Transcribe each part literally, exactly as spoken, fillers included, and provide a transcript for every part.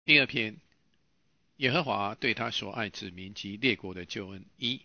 第二篇，耶和华对他所爱子民及列国的救恩一。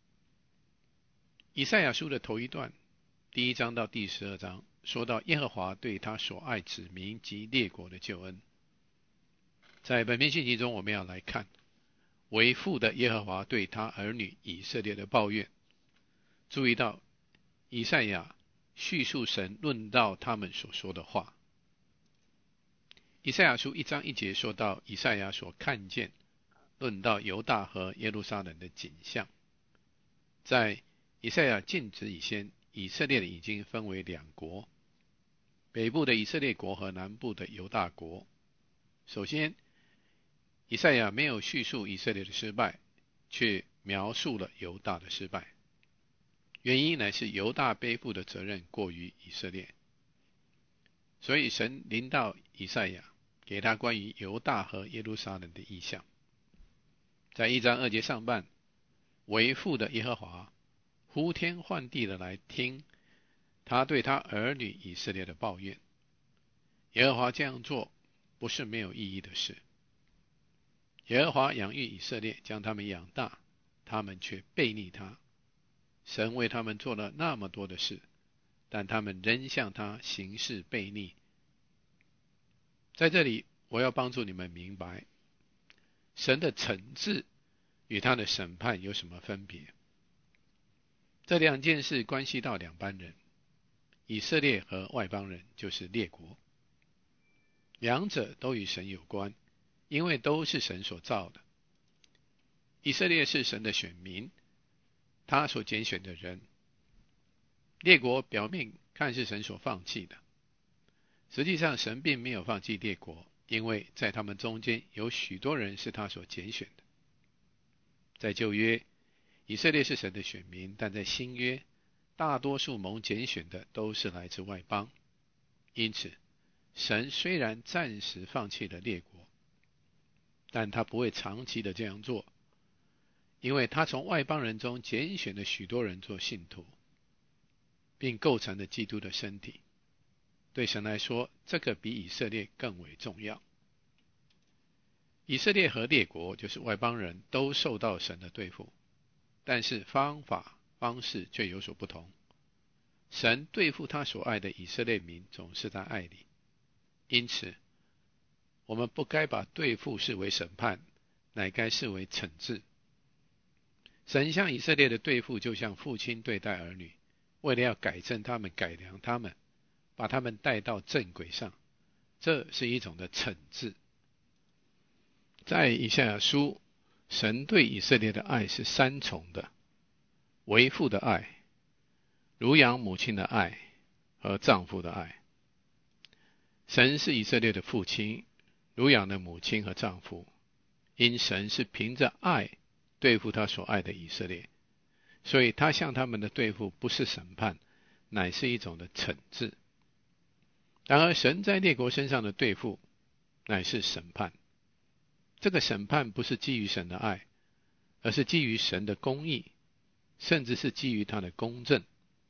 以赛亚书的头一段，第一章到第十二章，说到耶和华对他所爱子民及列国的救恩。在本篇信息中，我们要来看为父的耶和华对他儿女以色列的抱怨。注意到以赛亚叙述神论到他们所说的话。以赛亚书一章一节说到以赛亚所看见论到犹大和耶路撒冷的景象。在以赛亚禁止以前，以色列已经分为两国，北部的以色列国和南部的犹大国。首先，以赛亚没有叙述以色列的失败，却描述了犹大的失败。原因乃是犹大背负的责任过于以色列，所以神临到以赛亚，给他关于犹大和耶路撒冷的意象。在一章二节上半，为父的耶和华呼天唤地的来听他对他儿女以色列的抱怨。耶和华这样做不是没有意义的事。耶和华养育以色列，将他们养大，他们却背逆他。神为他们做了那么多的事，但他们仍向他行事悖逆。在这里，我要帮助你们明白，神的惩治与他的审判有什么分别。这两件事关系到两班人，以色列和外邦人，就是列国。两者都与神有关，因为都是神所造的。以色列是神的选民，他所拣选的人。列国表面看是神所放弃的，实际上神并没有放弃列国，因为在他们中间有许多人是他所拣选的。在旧约，以色列是神的选民，但在新约，大多数蒙拣选的都是来自外邦。因此，神虽然暂时放弃了列国，但他不会长期的这样做，因为他从外邦人中拣选了许多人做信徒，并构成了基督的身体。对神来说，这个比以色列更为重要。以色列和列国，就是外邦人，都受到神的对付，但是方法方式却有所不同。神对付他所爱的以色列民，总是在爱里。因此，我们不该把对付视为审判，乃该视为惩治。神向以色列的对付，就像父亲对待儿女，为了要改正他们、改良他们，把他们带到正轨上，这是一种的惩治。在以赛亚书，神对以色列的爱是三重的：为父的爱、乳养母亲的爱和丈夫的爱。神是以色列的父亲，乳养的母亲和丈夫，因神是凭着爱对付他所爱的以色列，所以他向他们的对付不是审判，乃是一种的惩治。然而神在列国身上的对付乃是审判。这个审判不是基于神的爱，而是基于神的公义，甚至是基于他的公正。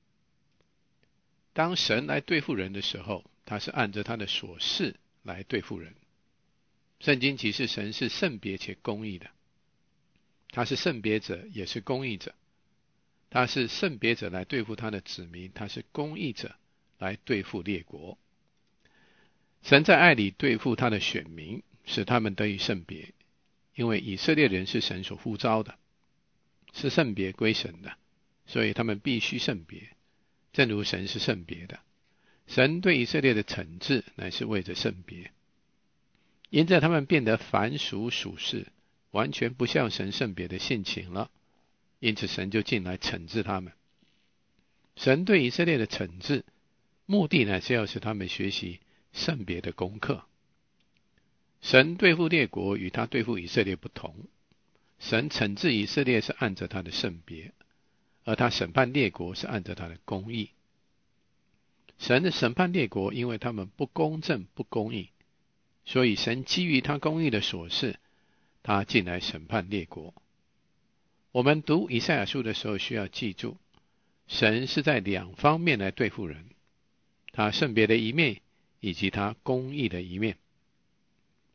当神来对付人的时候，他是按着他的所示来对付人。圣经启示神是圣别且公义的，他是圣别者也是公义者。他是圣别者来对付他的子民，他是公义者来对付列国。神在爱里对付他的选民，使他们得以圣别，因为以色列人是神所呼召的，是圣别归神的，所以他们必须圣别，正如神是圣别的。神对以色列的惩治乃是为着圣别，因着他们变得凡俗属世，完全不像神圣别的性情了，因此神就进来惩治他们。神对以色列的惩治，目的乃是要使他们学习圣别的功课。神对付列国与他对付以色列不同，神惩治以色列是按着他的圣别，而他审判列国是按着他的公义。神的审判列国，因为他们不公正不公义，所以神基于他公义的所示，他进来审判列国。我们读以赛亚书的时候需要记住，神是在两方面来对付人，他圣别的一面以及他公义的一面。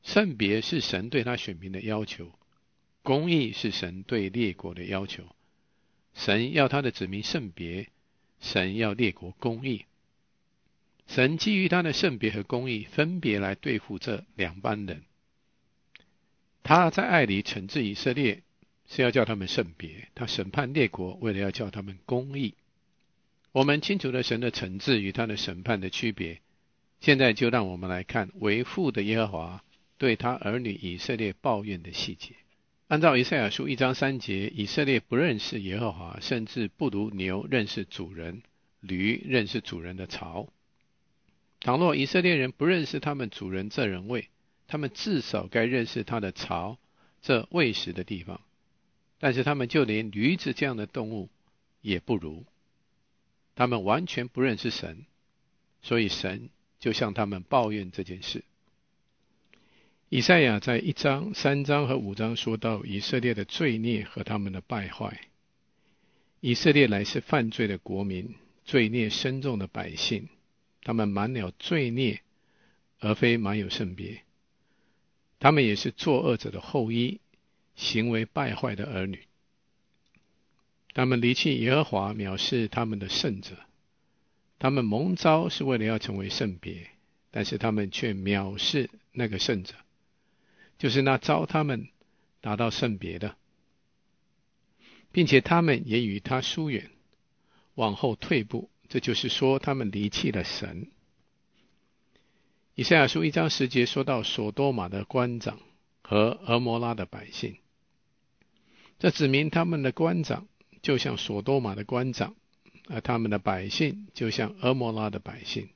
圣别是神对他选民的要求，公义是神对列国的要求。神要他的子民圣别，神要列国公义。神基于他的圣别和公义，分别来对付这两班人。他在爱里惩治以色列，是要叫他们圣别；他审判列国，为了要叫他们公义。我们清楚了神的惩治与他的审判的区别，现在就让我们来看为父的耶和华对他儿女以色列抱怨的细节。按照以赛亚书一章三节，以色列不认识耶和华，甚至不如牛认识主人，驴认识主人的槽。倘若以色列人不认识他们主人这人位，他们至少该认识他的槽，这喂食的地方。但是他们就连驴子这样的动物也不如，他们完全不认识神，所以神就向他们抱怨这件事。以赛亚在一章、三章和五章说到以色列的罪孽和他们的败坏。以色列乃是犯罪的国民，罪孽深重的百姓，他们满了罪孽，而非满有圣别。他们也是作恶者的后裔，行为败坏的儿女。他们离弃耶和华，藐视他们的圣者。他们蒙召是为了要成为圣别，但是他们却藐视那个圣者，就是那召他们达到圣别的，并且他们也与他疏远，往后退步，这就是说他们离弃了神。以赛亚书一章十节说到所多玛的官长和俄摩拉的百姓，这指明他们的官长就像所多玛的官长，而他们的百姓就像俄摩拉的百姓。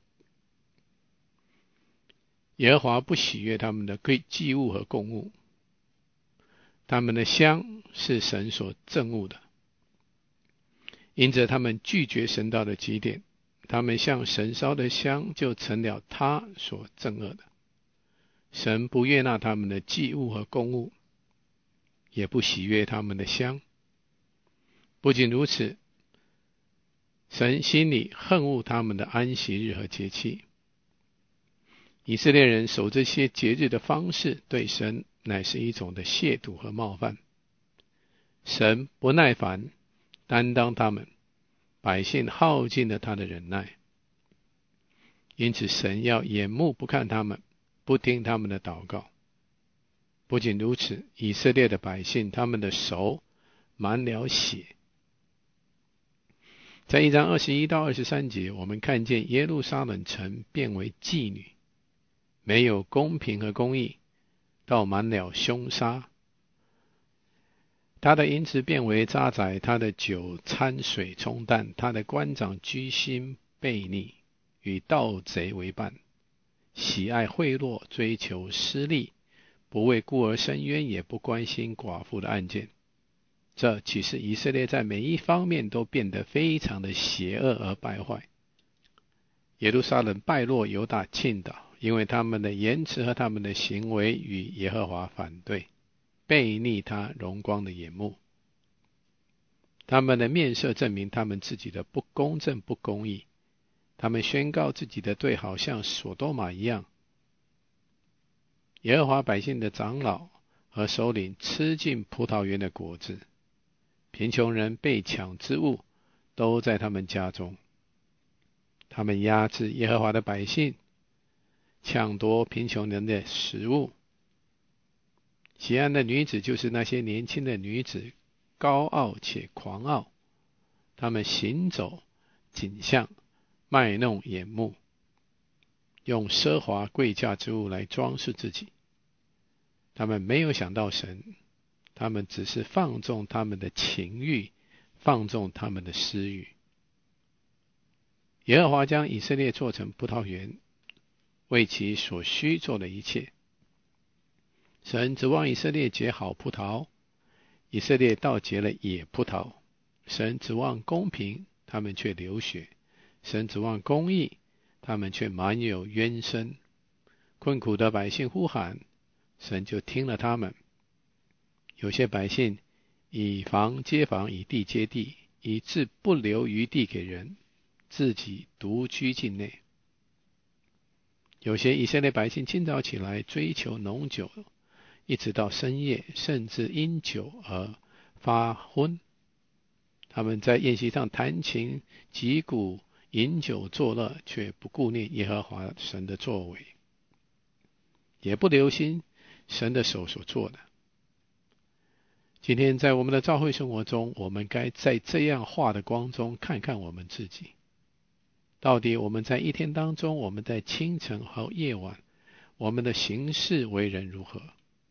耶和华不喜悦他们的祭物和供物，他们的香是神所憎恶的，因着他们拒绝神道的基点，他们向神烧的香就成了他所憎恶的。神不悦纳他们的祭物和供物，也不喜悦他们的香。不仅如此，神心里恨恶他们的安息日和节期。以色列人守这些节日的方式，对神乃是一种的亵渎和冒犯。神不耐烦，担当他们，百姓耗尽了他的忍耐。因此神要眼目不看他们，不听他们的祷告。不仅如此，以色列的百姓，他们的手满了血。在一章二十一到二十三节，我们看见耶路撒冷城变为妓女，没有公平和公义，倒满了凶杀。他的银子变为渣滓，他的酒掺水冲淡，他的官长居心悖逆，与盗贼为伴，喜爱贿赂，追求私利，不为孤儿伸冤，也不关心寡妇的案件。这启示以色列在每一方面都变得非常的邪恶而败坏。耶路撒冷败落，犹大倾倒，因为他们的言辞和他们的行为与耶和华反对，悖逆他荣光的眼目。他们的面色证明他们自己的不公正不公义，他们宣告自己的罪好像所多玛一样。耶和华百姓的长老和首领吃尽葡萄园的果子，贫穷人被抢之物都在他们家中。他们压制耶和华的百姓，抢夺贫穷人的食物。喜安的女子就是那些年轻的女子，高傲且狂傲，他们行走景象，卖弄眼目，用奢华贵价之物来装饰自己。他们没有想到神，他们只是放纵他们的情欲，放纵他们的私欲。耶和华将以色列做成葡萄园，为其所需做的一切。神指望以色列结好葡萄，以色列倒结了野葡萄。神指望公平，他们却流血；神指望公义，他们却满有冤声。困苦的百姓呼喊，神就听了他们。有些百姓以房接房，以地接地，以致不留余地给人，自己独居境内。 有些以色列百姓清早起来追求浓酒，一直到深夜，甚至因酒而发昏。他们在宴席上弹琴击鼓，饮酒作乐，却不顾念耶和华神的作为，也不留心神的手所做的。今天在我们的教会生活中，我们该在这样话的光中看看我们自己，到底我们在一天当中，我们在清晨和夜晚，我们的行事为人如何？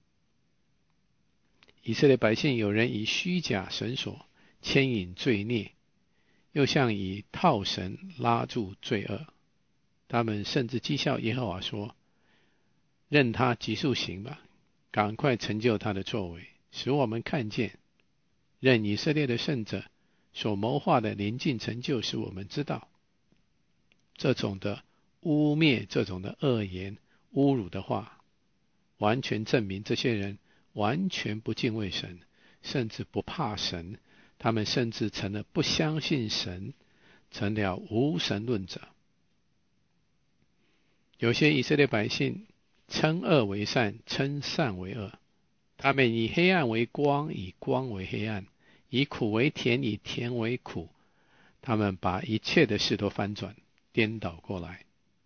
以色列百姓有人以虚假绳索牵引罪孽，又像以套绳拉住罪恶。他们甚至讥笑耶和华说，任他急速行吧，赶快成就他的作为，使我们看见，任以色列的圣者所谋划的临近成就，使我们知道。这种的污蔑，这种的恶言侮辱的话，完全证明这些人完全不敬畏神，甚至不怕神，他们甚至成了不相信神，成了无神论者。有些以色列百姓称恶为善，称善为恶，他们以黑暗为光，以光为黑暗，以苦为甜，以甜为苦，他们把一切的事都翻转颠倒过来。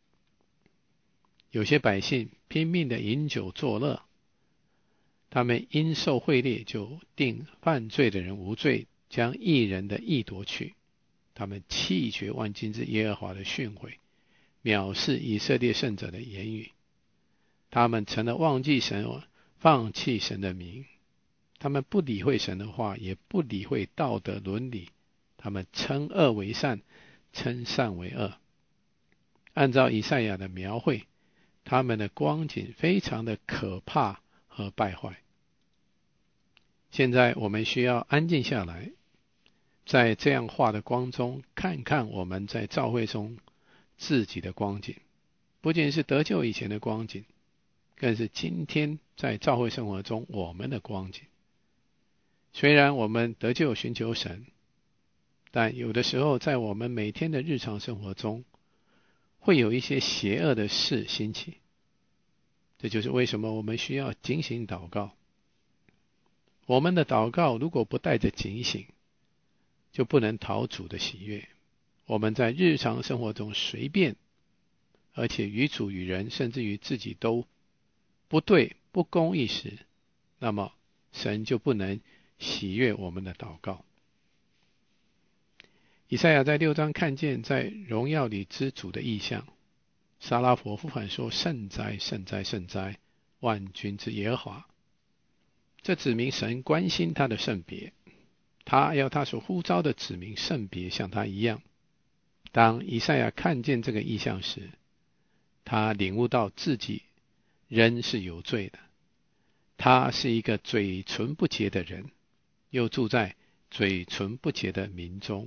有些百姓拼命的饮酒作乐，他们因受贿赂就定犯罪的人无罪，将义人的义夺去。他们弃绝万军之耶和华的训诲，藐视以色列圣者的言语。他们成了忘记神，放弃神的名。他们不理会神的话，也不理会道德伦理。他们称恶为善，称善为恶。按照以赛亚的描绘，他们的光景非常的可怕和败坏。现在我们需要安静下来，在这样话的光中看看我们在教会中自己的光景，不仅是得救以前的光景，更是今天在教会生活中我们的光景。虽然我们得救寻求神，但有的时候在我们每天的日常生活中，会有一些邪恶的事兴起。这就是为什么我们需要警醒祷告。我们的祷告如果不带着警醒，就不能讨主的喜悦。我们在日常生活中随便，而且与主与人，甚至于自己都不对不公义时，那么神就不能喜悦我们的祷告。以赛亚在六章看见在荣耀里之主的异象，撒拉佛呼喊说，圣哉圣哉圣哉，万军之耶和华。这指明神关心他的圣别，他要他所呼召的子民圣别像他一样。当以赛亚看见这个异象时，他领悟到自己人是有罪的，他是一个嘴唇不洁的人，又住在嘴唇不洁的民中。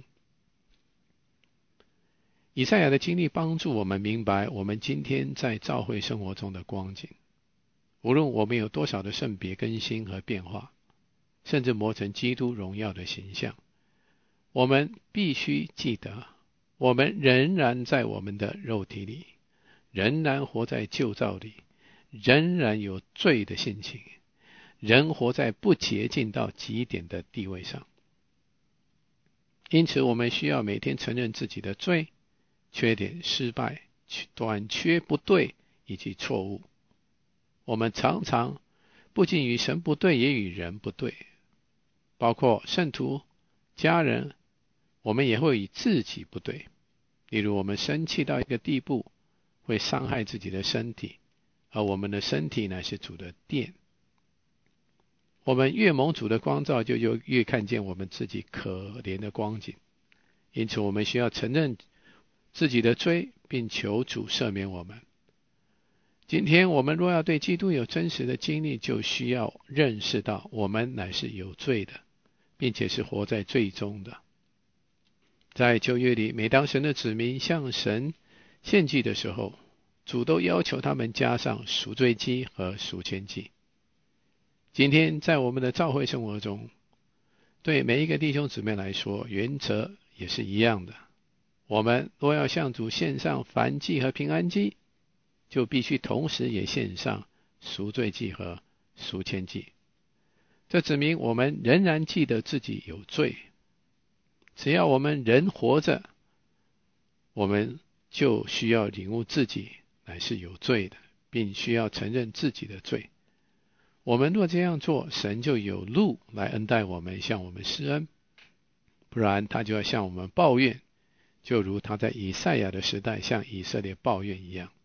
以赛亚的经历帮助我们明白我们今天在教会生活中的光景。无论我们有多少的圣别更新和变化，甚至磨成基督荣耀的形象，我们必须记得，我们仍然在我们的肉体里，仍然活在旧造里，仍然有罪的性情，人活在不洁净到极点的地位上。因此我们需要每天承认自己的罪、缺点、失败、短缺、不对以及错误。我们常常不仅与神不对，也与人不对，包括圣徒、家人，我们也会与自己不对。例如我们生气到一个地步，会伤害自己的身体，而我们的身体乃是主的殿。我们越蒙主的光照，就越看见我们自己可怜的光景。因此我们需要承认自己的罪，并求主赦免我们。今天我们若要对基督有真实的经历，就需要认识到我们乃是有罪的，并且是活在罪中的。在旧约里，每当神的子民向神献祭的时候，主都要求他们加上赎罪祭和赎愆祭。今天在我们的教会生活中，对每一个弟兄姊妹来说，原则也是一样的。我们若要向主献上燔祭和平安祭， 就必须同时也献上赎罪祭和赎愆祭。这指明我们仍然记得自己有罪，只要我们人活着，我们就需要领悟自己乃是有罪的，并需要承认自己的罪。我们若这样做，神就有路来恩待我们，向我们施恩，不然他就要向我们抱怨，就如他在以赛亚的时代向以色列抱怨一样。